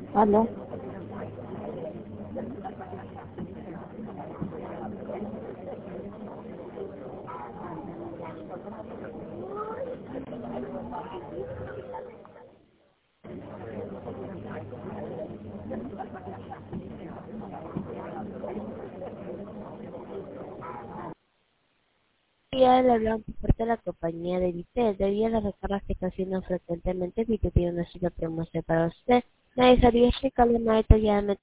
¿Aló? Ya le hablaban por parte de la compañía de Vitel, debido a las recargas que está haciendo frecuentemente, Vitel tiene una cita promocional para usted. Nadie sabía explicarle nada detalladamente